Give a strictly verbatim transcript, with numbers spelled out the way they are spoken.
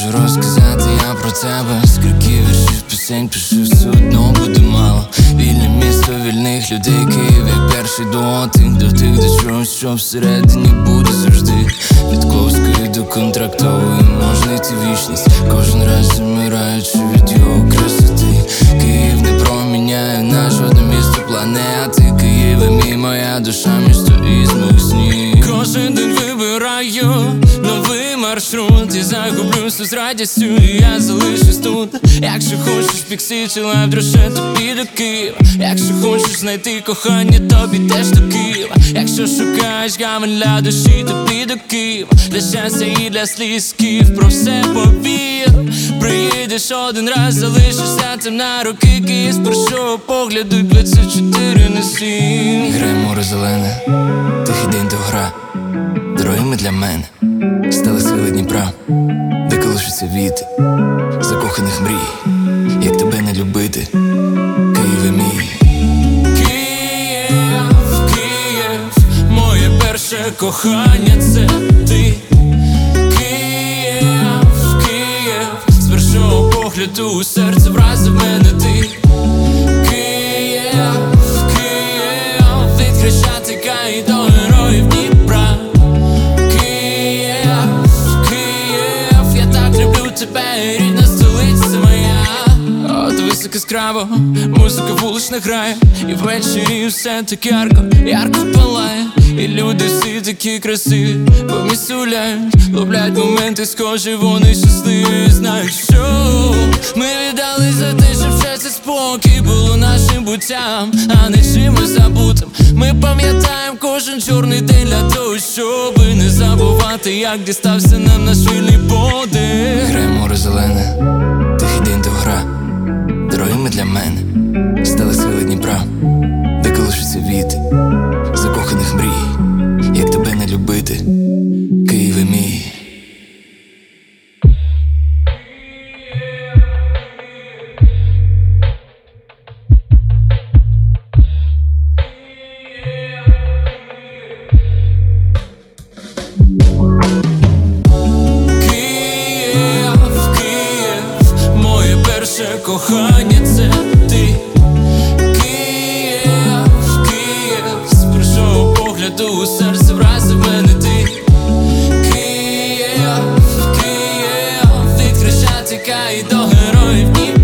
можу розказати я про тебе. Скільки віршів, пісень пишу, все одно буде мало. Вільне місто вільних людей, Київ як перший дотик. До тих, до чогось, що всередині буде завжди. Від Ковської до Контрактової можна йти вічність. Кожен раз замираючи від його красоти. Київ не проміняє на жодне місто планети. Київ і мій, моя душа, місто із моїх снів. Кожен день вибираю новий маршрут і загублюся з радістю, і я залишусь тут. Якщо хочеш піксі чи лайв дроше, тобі до Києва. Якщо хочеш знайти кохання, тобі теж до Києва. Якщо шукаєш гамін для душі, тобі до Києва. Для щастя і для сліз Київ, про все повір. Приїдеш один раз, залишишся там на роки. Київ з першого погляду двадцять чотири на сім. Грає море зелене, тихий день то гра. Дорогими для мене стали схили Дніпра, де колишуться віти закоханих мрій. Як тебе не любити, Києве мій. Київ, Київ, моє перше кохання це ти. Київ, Київ, з першого погляду у серце вразив мене ти. Київ, Київ, від Хрещатика і до Героїв Дніпра. Тебе, рідна столиця моя. От високо яскраво, музика вулична грає. І ввечері все так ярко, ярко палає. І люди всі такі красиві, по місту гуляють, ловлять моменти схожі, вони щасливі. Знають, що ми віддали за те, щоб щастя спокій було нашим буттям, а не чимось забутим. Ми пам'ятаємо кожен чорний день для того, щоби не забувати, як дістався нам наш вільний подих. Грає море зелене, тихий день то гра. Дорогими для мене стали схили Дніпра, де колишуться віти закоханих мрій. Як тебе не любити, Києве мій. Кохання це ти. Київ, Київ, з першого погляду у серце вразив мене ти. Київ, Київ, від Хрещатика і до Героїв Дніпра.